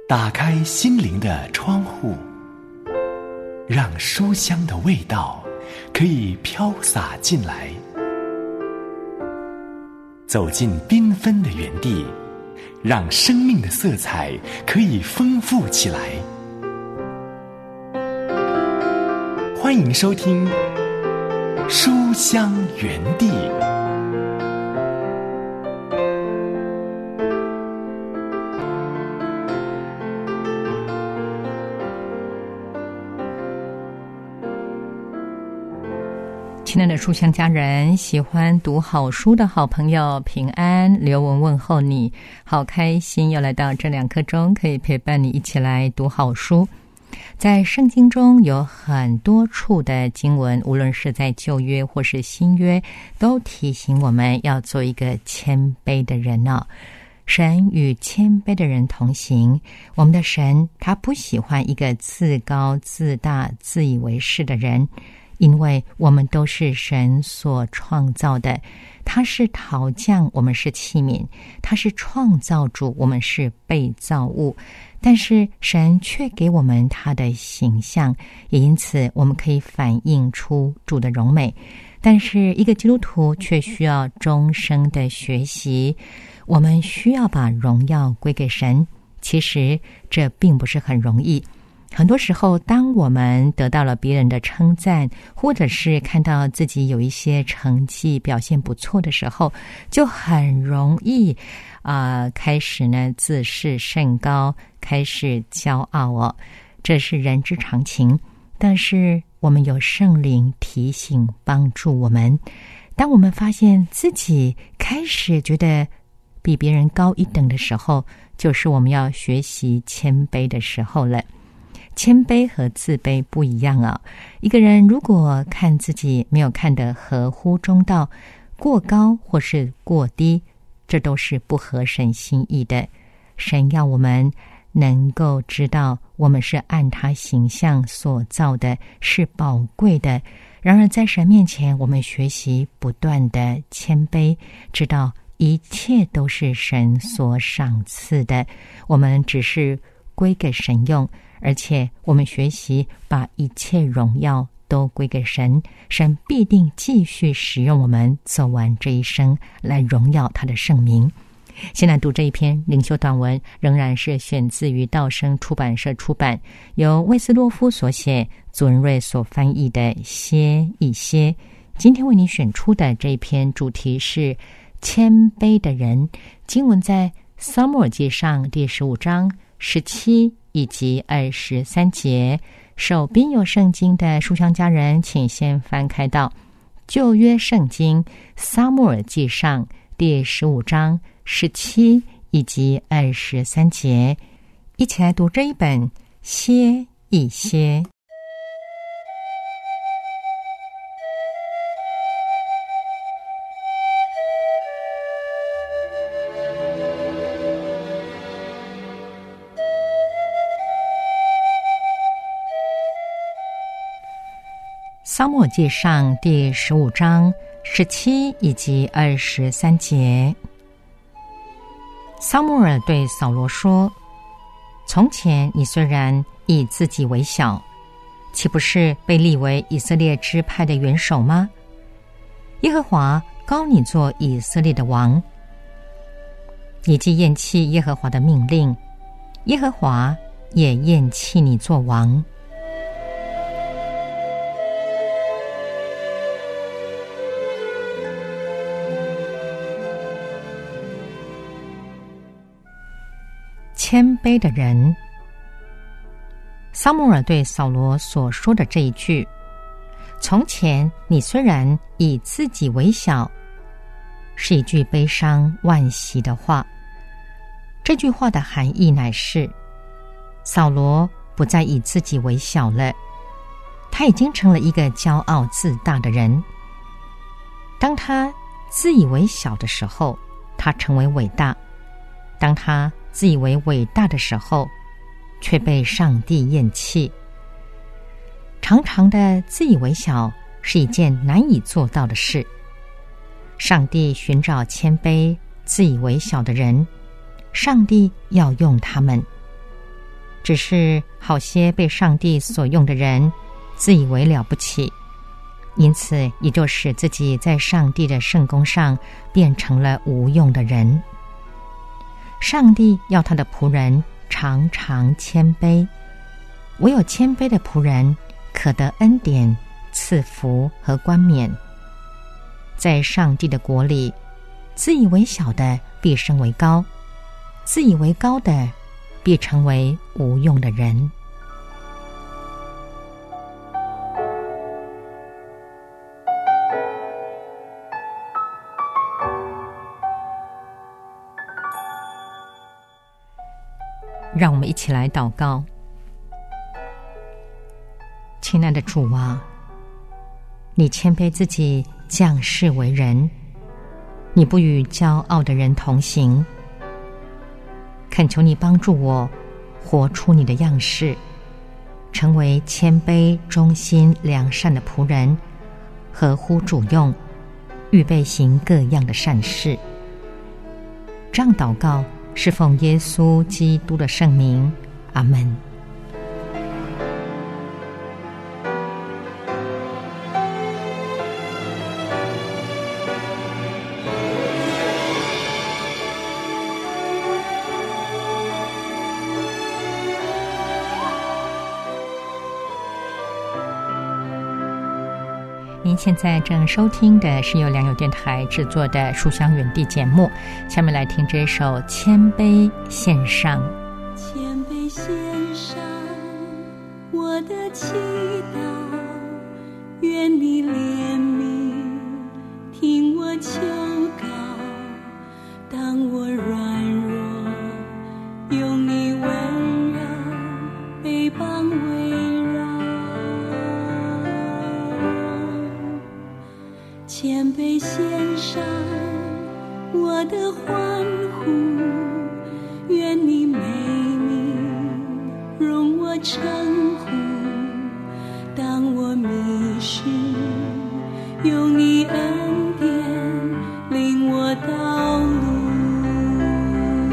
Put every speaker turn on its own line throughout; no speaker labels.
打开心灵的窗户，让书香的味道可以飘洒进来。走进缤纷的园地，让生命的色彩可以丰富起来。欢迎收听书香园地。
亲爱的书香家人，喜欢读好书的好朋友平安，刘文问候你，好开心又来到这2刻钟，可以陪伴你一起来读好书。在圣经中有很多处的经文，无论是在旧约或是新约，都提醒我们要做一个谦卑的人哦。神与谦卑的人同行，我们的神他不喜欢一个自高自大自以为是的人，因为我们都是神所创造的，他是陶匠，我们是器皿，他是创造主，我们是被造物，但是神却给我们他的形象，也因此我们可以反映出主的荣美。但是一个基督徒却需要终生的学习，我们需要把荣耀归给神，其实这并不是很容易。很多时候，当我们得到了别人的称赞，或者是看到自己有一些成绩表现不错的时候，就很容易开始呢自视甚高，开始骄傲哦，这是人之常情。但是我们有圣灵提醒帮助我们，当我们发现自己开始觉得比别人高一等的时候，就是我们要学习谦卑的时候了。谦卑和自卑不一样啊！一个人如果看自己没有看得合乎中道，过高或是过低，这都是不合神心意的。神要我们能够知道，我们是按他形象所造的，是宝贵的。然而在神面前，我们学习不断的谦卑，知道一切都是神所赏赐的，我们只是归给神用，而且我们学习把一切荣耀都归给神，神必定继续使用我们走完这一生，来荣耀他的圣名。现在读这一篇灵修短文，仍然是选自于道生出版社出版，由魏斯洛夫所写，祖文瑞所翻译的歇一歇。今天为你选出的这一篇主题是谦卑的人，经文在撒母耳记上第15章17以及23节。手边有圣经的书香家人，请先翻开到旧约圣经撒母耳记上第15章17以及23节，一起来读这一本歇一歇。撒母耳记上第15章17以及23节。撒母耳对扫罗说：从前你虽然以自己为小，岂不是被立为以色列支派的元首吗？耶和华膏你做以色列的王。你既厌弃耶和华的命令，耶和华也厌弃你做王。谦卑的人。撒母耳对扫罗所说的这一句，从前你虽然以自己为小，是一句悲伤惋惜的话。这句话的含义乃是，扫罗不再以自己为小了，他已经成了一个骄傲自大的人。当他自以为小的时候，他成为伟大；当他自以为伟大的时候，却被上帝厌弃。常常的自以为小是一件难以做到的事。上帝寻找谦卑、自以为小的人，上帝要用他们。 只是好些被上帝所用的人自以为了不起，因此也就使自己在上帝的圣工上变成了无用的人。上帝要他的仆人常常谦卑，唯有谦卑的仆人可得恩典、赐福和冠冕。在上帝的国里，自以为小的必升为高，自以为高的必成为无用的人。让我们一起来祷告。亲爱的主啊，你谦卑自己，降世为人，你不与骄傲的人同行。恳求你帮助我活出你的样式，成为谦卑、忠心、良善的仆人，合乎主用，预备行各样的善事。这样祷告是奉耶稣基督的圣名，阿们。您现在正收听的是由良友电台制作的《书香远地》节目，下面来听这首《谦卑献上》。
谦卑献上我的祈祷，愿你怜悯，听我求告。当我软弱，用你温柔背帮围绕。谦卑献上我的欢呼，愿你美名容我称呼。当我迷失，用你恩典领我道路。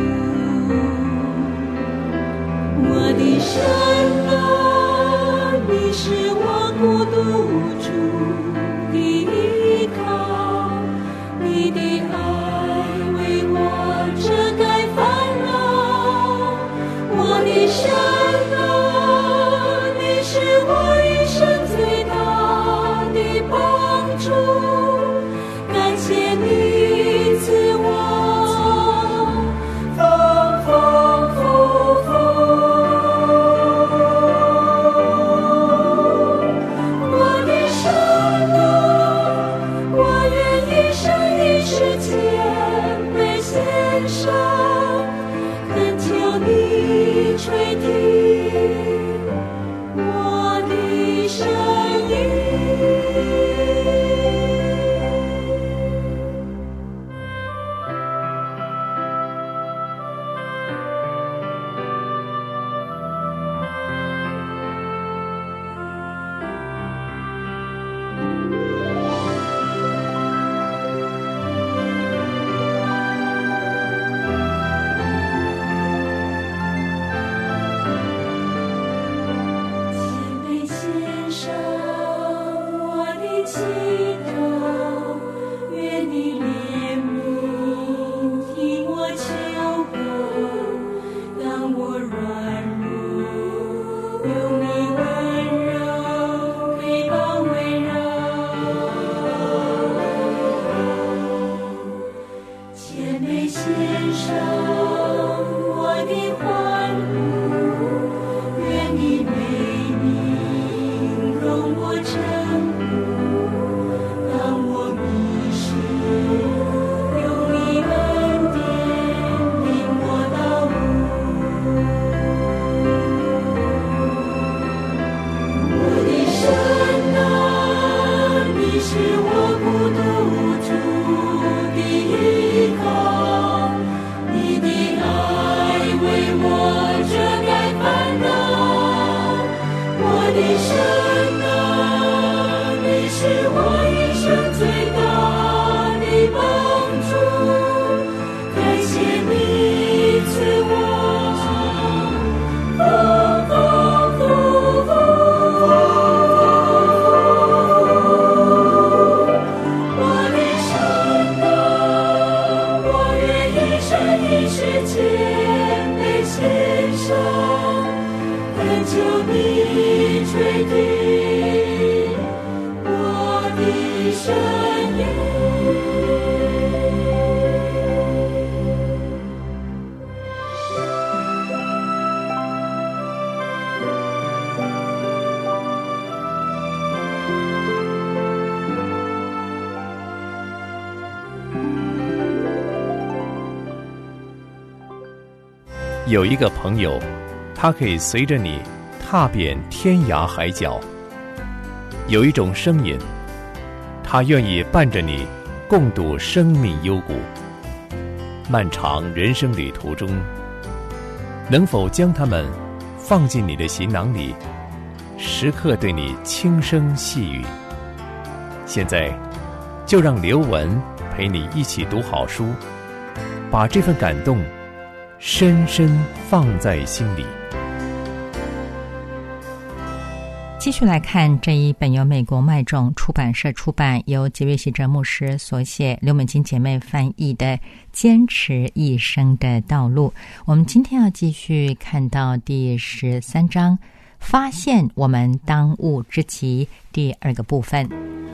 有一个朋友，他可以随着你踏遍天涯海角。有一种声音，他愿意伴着你共度生命幽谷。漫长人生旅途中，能否将它们放进你的行囊里，时刻对你轻声细语？现在就让刘文陪你一起读好书，把这份感动深深放在心里。
继续来看这一本由美国麦种出版社出版，由杰瑞希哲牧师所写，刘美金姐妹翻译的《坚持一生的道路》。我们今天要继续看到第13章，发现我们当务之急，第2个部分。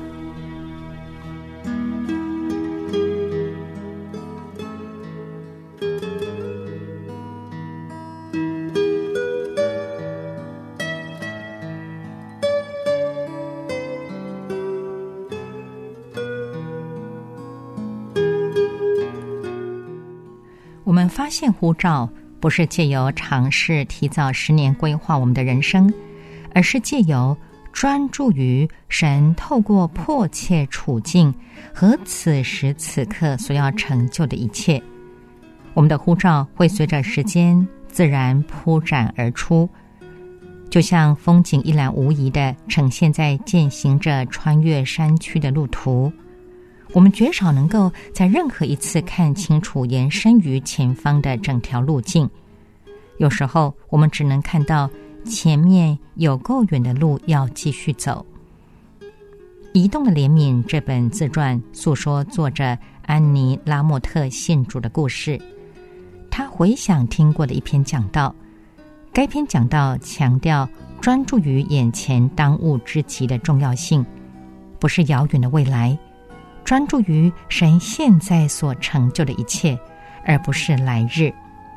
我们发现呼召不是借由尝试提早10年规划我们的人生，而是借由专注于神透过迫切处境和此时此刻所要成就的一切。我们的呼召会随着时间自然铺展而出，就像风景一览无遗地呈现在践行着穿越山区的路途。我们绝少能够在任何一次看清楚延伸于前方的整条路径，有时候我们只能看到前面有够远的路要继续走。移动的怜悯这本自传诉说作者安妮·拉莫特信主的故事。他回想听过的一篇讲道，该篇讲道强调专注于眼前当务之急的重要性，不是遥远的未来，专注于神现在所成就的一切，而不是来日。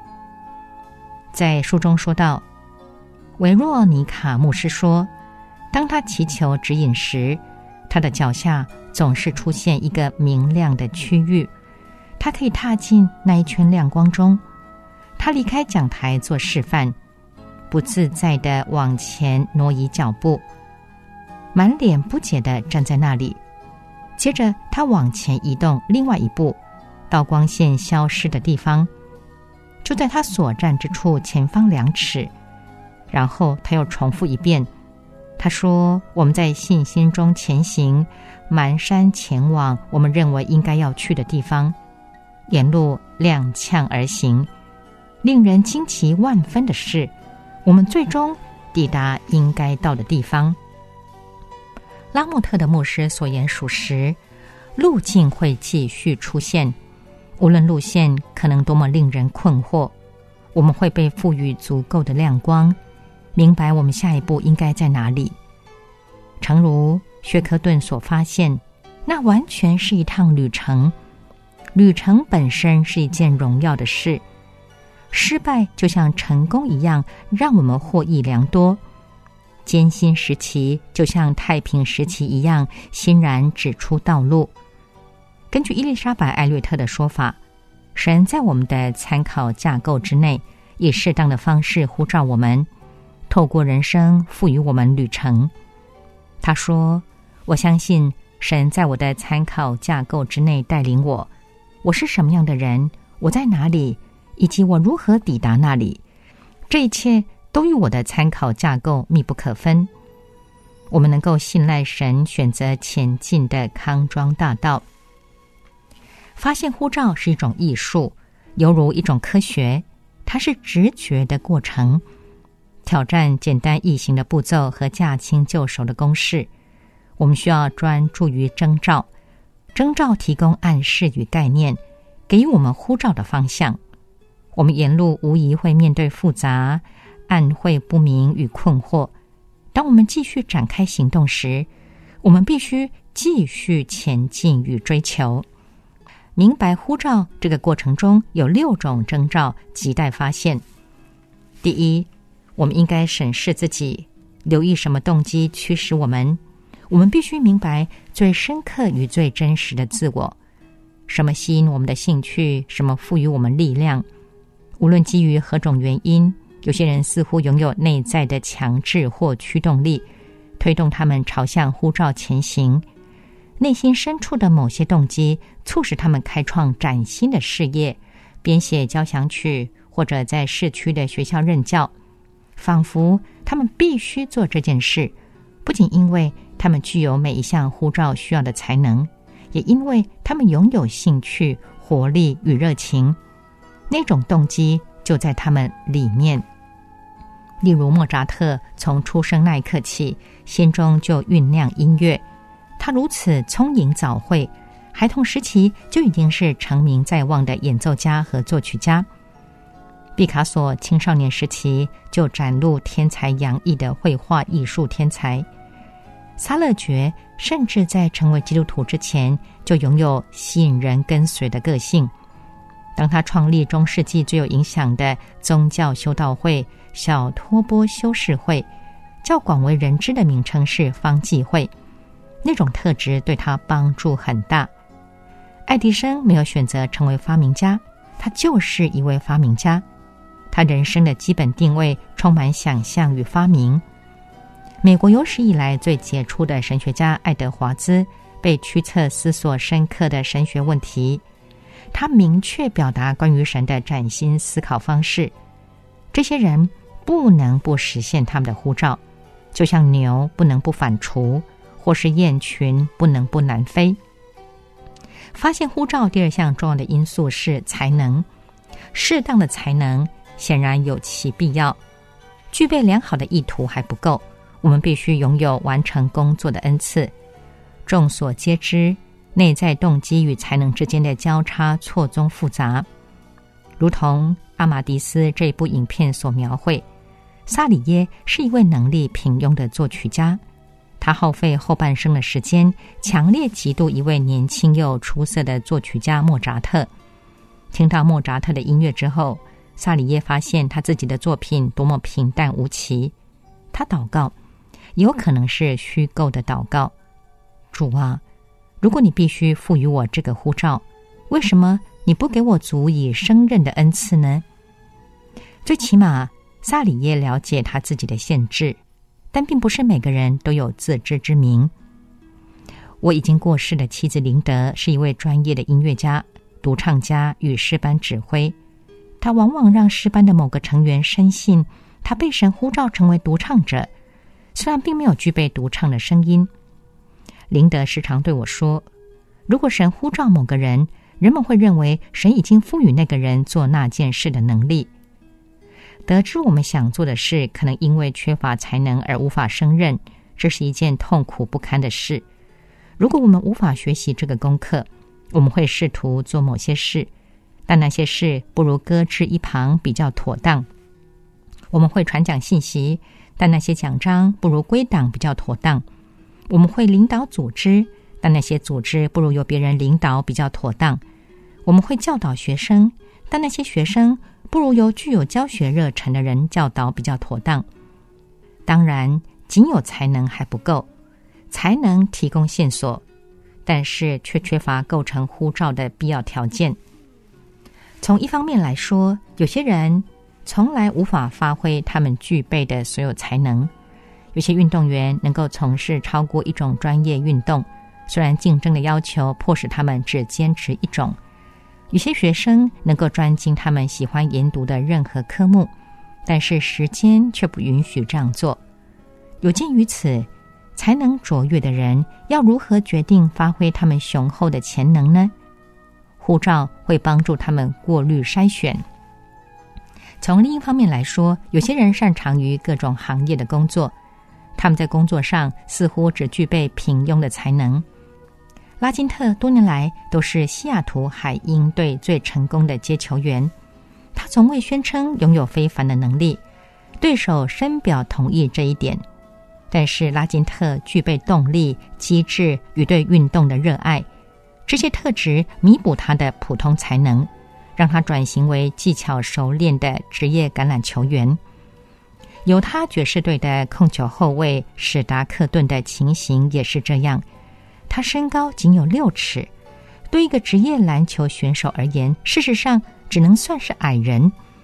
在书中说到，维若尼卡牧师说，当他祈求指引时，他的脚下总是出现一个明亮的区域，他可以踏进那一圈亮光中。他离开讲台做示范，不自在地往前挪移脚步，满脸不解地站在那里。接着他往前移动另外一步，到光线消失的地方，就在他所站之处前方2尺。然后他又重复一遍，他说，我们在信心中前行，蹒跚前往我们认为应该要去的地方，沿路踉跄而行。令人惊奇万分的是，我们最终抵达应该到的地方。拉莫特的牧师所言属实，路径会继续出现，无论路线可能多么令人困惑，我们会被赋予足够的亮光，明白我们下一步应该在哪里。诚如薛克顿所发现，那完全是一趟旅程，旅程本身是一件荣耀的事，失败就像成功一样，让我们获益良多。艰辛时期就像太平时期一样，欣然指出道路。根据伊丽莎白·艾略特的说法，神在我们的参考架构之内，以适当的方式呼召我们，透过人生赋予我们旅程。他说，我相信神在我的参考架构之内带领我，我是什么样的人，我在哪里，以及我如何抵达那里，这一切都与我的参考架构密不可分。我们能够信赖神选择前进的康庄大道。发现呼召是一种艺术，犹如一种科学，它是直觉的过程，挑战简单易行的步骤和驾轻就熟的公式。我们需要专注于征兆，征兆提供暗示与概念，给予我们呼召的方向。我们沿路无疑会面对复杂、暗晦不明与困惑。当我们继续展开行动时，我们必须继续前进与追求。明白呼召这个过程中有6种征兆亟待发现。第一，我们应该审视自己，留意什么动机驱使我们。我们必须明白最深刻与最真实的自我，什么吸引我们的兴趣，什么赋予我们力量。 无论基于何种原因，有些人似乎拥有内在的强制或驱动力，推动他们朝向呼召前行。内心深处的某些动机促使他们开创崭新的事业，编写交响曲，或者在市区的学校任教，仿佛他们必须做这件事，不仅因为他们具有每一项呼召需要的才能，也因为他们拥有兴趣、活力与热情。那种动机就在他们里面。例如莫扎特从出生那一刻起，心中就酝酿音乐。他如此聪颖早慧，孩童时期就已经是成名在望的演奏家和作曲家。毕卡索青少年时期就展露天才洋溢的绘画艺术天才。撒勒爵甚至在成为基督徒之前就拥有吸引人跟随的个性。当他创立中世纪最有影响的宗教修道会小托波修士会，较广为人知的名称是方济会，那种特质对他帮助很大。爱迪生没有选择成为发明家，他就是一位发明家。他人生的基本定位充满想象与发明。美国有史以来最杰出的神学家爱德华兹被驱策思索深刻的神学问题，他明确表达关于神的崭新思考方式。这些人不能不实现他们的呼召，就像牛不能不反刍，或是雁群不能不南飞。发现呼召第二项重要的因素是才能。适当的才能显然有其必要，具备良好的意图还不够，我们必须拥有完成工作的恩赐。众所皆知，内在动机与才能之间的交叉错综复杂，如同阿马迪斯这部影片所描绘。萨里耶是一位能力平庸的作曲家，他耗费后半生的时间，强烈嫉妒一位年轻又出色的作曲家莫扎特。听到莫扎特的音乐之后，萨里耶发现他自己的作品多么平淡无奇。他祷告，有可能是虚构的祷告：主啊，如果你必须赋予我这个呼召，为什么你不给我足以胜任的恩赐呢？最起码萨里耶了解他自己的限制，但并不是每个人都有自知之明。我已经过世的妻子林德是一位专业的音乐家、独唱家与诗班指挥。他往往让诗班的某个成员深信他被神呼召成为独唱者，虽然并没有具备独唱的声音。林德时常对我说，如果神呼召某个人，人们会认为神已经赋予那个人做那件事的能力。得知我们想做的事可能因为缺乏才能而无法胜任，这是一件痛苦不堪的事。如果我们无法学习这个功课，我们会试图做某些事，但那些事不如搁置一旁比较妥当。我们会传讲信息，但那些讲章不如归档比较妥当。我们会领导组织，但那些组织不如由别人领导比较妥当。我们会教导学生，但那些学生不如由具有教学热忱的人教导比较妥当。当然，仅有才能还不够，才能提供线索，但是却缺乏构成呼召的必要条件。从一方面来说，有些人从来无法发挥他们具备的所有才能。有些运动员能够从事超过一种专业运动，虽然竞争的要求迫使他们只坚持一种。有些学生能够专精他们喜欢研读的任何科目，但是时间却不允许这样做。有鉴于此，才能卓越的人要如何决定发挥他们雄厚的潜能呢？护照会帮助他们过滤筛选。从另一方面来说，有些人擅长于各种行业的工作，他们在工作上似乎只具备平庸的才能。拉金特多年来都是西雅图海鹰队最成功的接球员，他从未宣称拥有非凡的能力，对手深表同意这一点。但是拉金特具备动力、机智与对运动的热爱，这些特质弥补他的普通才能，让他转型为技巧熟练的职业橄榄球员。犹他爵士队的控球后卫史达克顿的情形也是这样，他身高仅有6尺，对一个职业篮球选手而言，事实上只能算是矮人。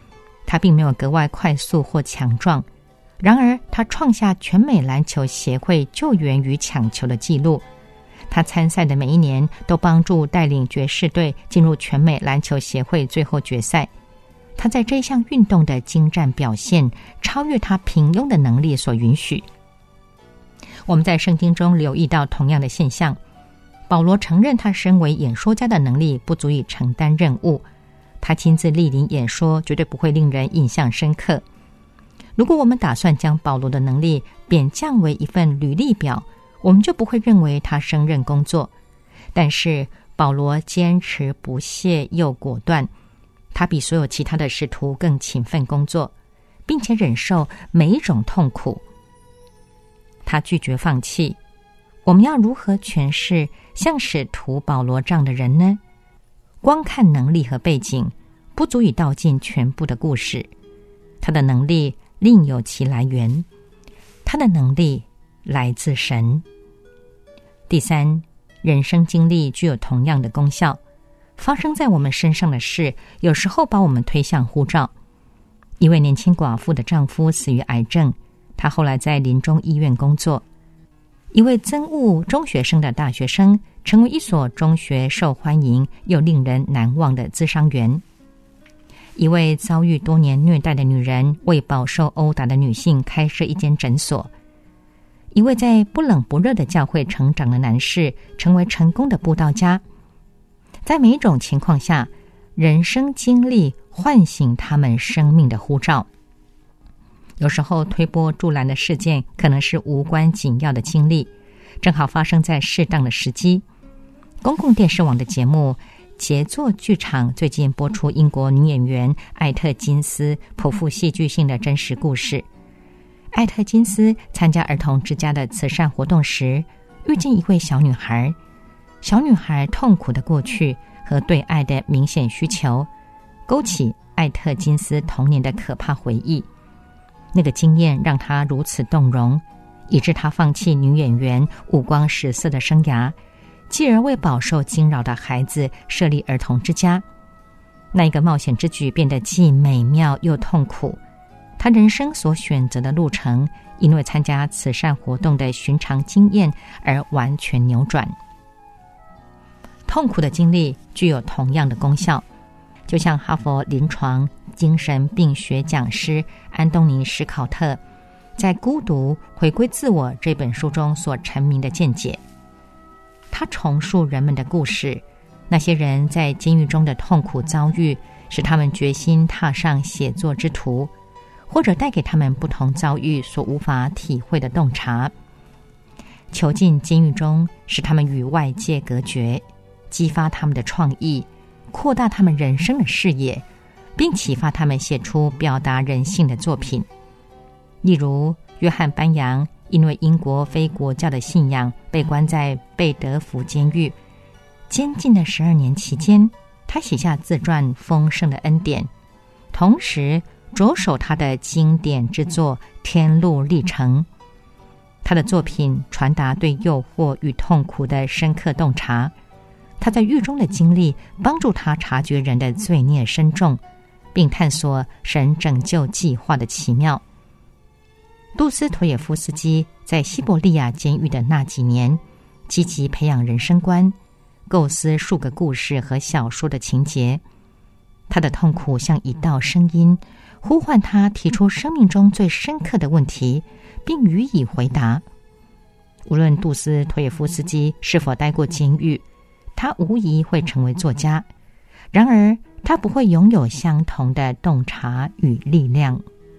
他并没有格外快速或强壮，然而他创下全美篮球协会救援与抢球的纪录。他参赛的每一年都帮助带领爵士队进入全美篮球协会最后决赛。他在这项运动的精湛表现超越他平庸的能力所允许。我们在圣经中留意到同样的现象，保罗承认他身为演说家的能力不足以承担任务，他亲自莅临演说绝对不会令人印象深刻。如果我们打算将保罗的能力贬降为一份履历表，我们就不会认为他胜任工作。但是保罗坚持不懈又果断，他比所有其他的使徒更勤奋工作，并且忍受每一种痛苦。他拒绝放弃。我们要如何诠释像使徒保罗这样的人呢？光看能力和背景不足以道尽全部的故事，他的能力另有其来源，他的能力来自神。第三，人生经历具有同样的功效。发生在我们身上的事，有时候把我们推向呼召。一位年轻寡妇的丈夫死于癌症，她后来在临终医院工作。一位憎恶中学生的大学生，成为一所中学受欢迎又令人难忘的咨商员。一位遭遇多年虐待的女人，为饱受殴打的女性开设一间诊所。一位在不冷不热的教会成长的男士，成为成功的布道家。在每一种情况下，人生经历唤醒他们生命的呼召。有时候推波助澜的事件可能是无关紧要的经历，正好发生在适当的时机。公共电视网的节目杰作剧场最近播出英国女演员艾特金斯颇富戏剧性的真实故事。艾特金斯参加儿童之家的慈善活动时，遇见一位小女孩。小女孩痛苦的过去和对爱的明显需求，勾起艾特金斯童年的可怕回忆。那个经验让她如此动容，以致她放弃女演员五光十色的生涯，继而为饱受惊扰的孩子设立儿童之家。那一个冒险之举变得既美妙又痛苦。她人生所选择的路程，因为参加慈善活动的寻常经验而完全扭转。痛苦的经历具有同样的功效，就像哈佛临床精神病学讲师安东尼·史考特在《孤独回归自我》这本书中所阐明的见解。他重述人们的故事，那些人在监狱中的痛苦遭遇，使他们决心踏上写作之途，或者带给他们不同遭遇所无法体会的洞察。囚禁监狱中，使他们与外界隔绝，激发他们的创意，扩大他们人生的视野，并启发他们写出表达人性的作品。例如约翰班扬因为英国非国教的信仰被关在贝德福监狱，监禁的12年期间，他写下自传《丰盛的恩典》，同时着手他的经典之作《天路历程》。他的作品传达对诱惑与痛苦的深刻洞察，他在狱中的经历帮助他察觉人的罪孽深重，并探索神拯救计划的奇妙。杜斯妥也夫斯基在西伯利亚监狱的那几年，积极培养人生观，构思数个故事和小说的情节。他的痛苦像一道声音，呼唤他提出生命中最深刻的问题，并予以回答。无论杜斯妥也夫斯基是否待过监狱，他无疑会成为作家，然而他不会拥有相同的洞察与力量。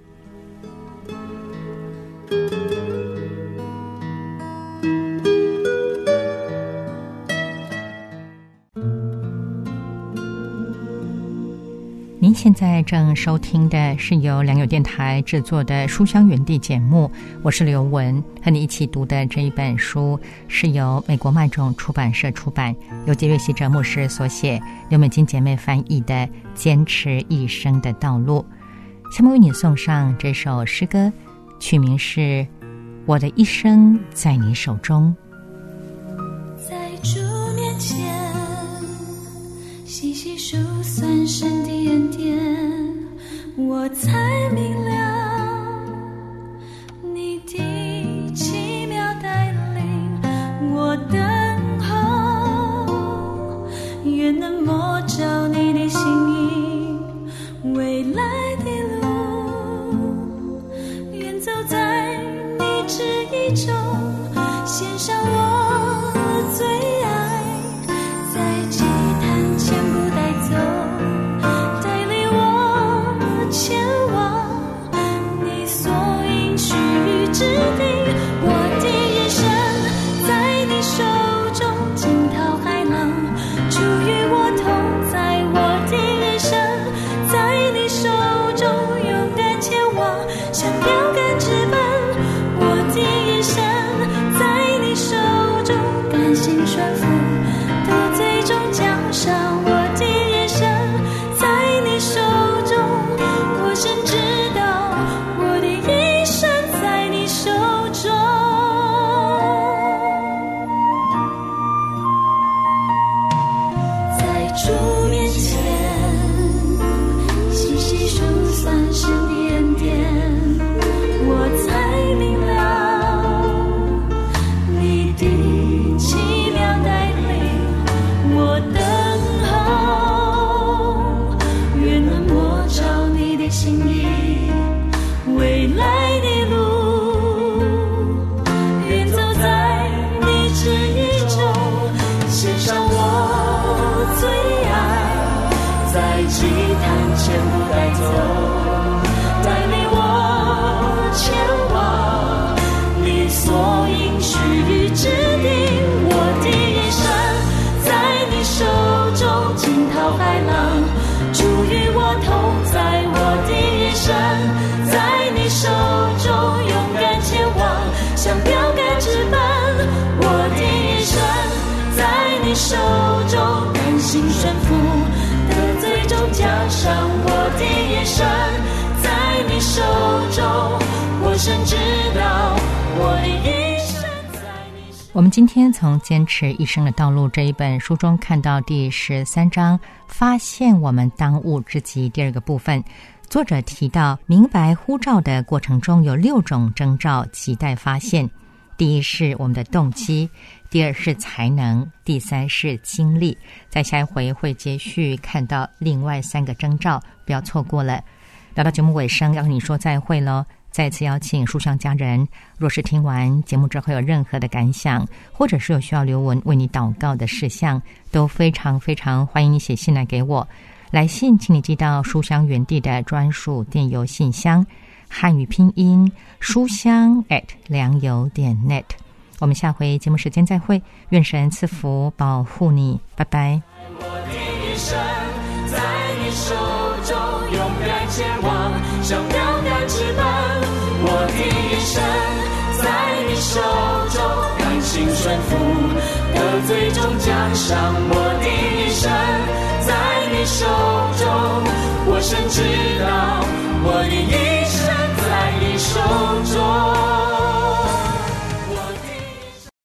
您现在正收听的是由良友电台制作的书香园地节目，我是刘文，和你一起读的这一本书是由美国麦种出版社出版，由杰瑞希哲牧师所写，刘美金姐妹翻译的《坚持一生的道路》。下面为你送上这首诗歌，曲名是《我的一生在你手中》。
在主面前细细数算神的恩典， 我才明了你的奇妙带领，我等候，愿能摸着你的心意，未来的路，愿走在你旨意中，献上我最爱，在祭坛前不带走，带领我前往你所应许之地。我的人生在你手中，惊涛骇浪，主与我同在。我的人生在你手中，勇敢前往，像标杆直奔。我的人生在你手中，甘心顺服，得最终奖赏。我的人生在你手中，我深知道我的一生在你手中。在主面前细细数算神的恩典，我才明了你的奇妙带领，我等候，愿能摸着你的心意，未来的路，愿走在你旨意中，献上我最爱，在祭坛前不带走，带领我前往你所应许之地。我的人生在你手中，惊涛骇浪，主与我同在。我的人生在你手中，勇敢前往，像标杆直奔。我的人生在你手中，甘心顺服，得最终奖赏。我的人生在你手中，我深知道我的一生在你手中。
我们今天从《坚持一生的道路》这一本书中看到第13章，发现我们当务之急第二个部分。作者提到，明白呼召的过程中有6种征兆期待发现。第一是我们的动机，第二是才能，第三是经历。在下一回会接续看到另外3个征兆，不要错过了。聊到节目尾声，要跟你说再会咯。再次邀请书香家人，若是听完节目之后有任何的感想，或者是有需要留文为你祷告的事项，都非常非常欢迎你写信来给我。来信请你寄到书香园地的专属电邮信箱，汉语拼音书香@良友.net。我们下回节目时间再会，愿神赐福保护你，拜拜。
我的一生在你手中，勇敢前往，像标杆直奔。我的一生在你手中，甘心顺服，得最终奖赏。我的一生在你手中，我深知道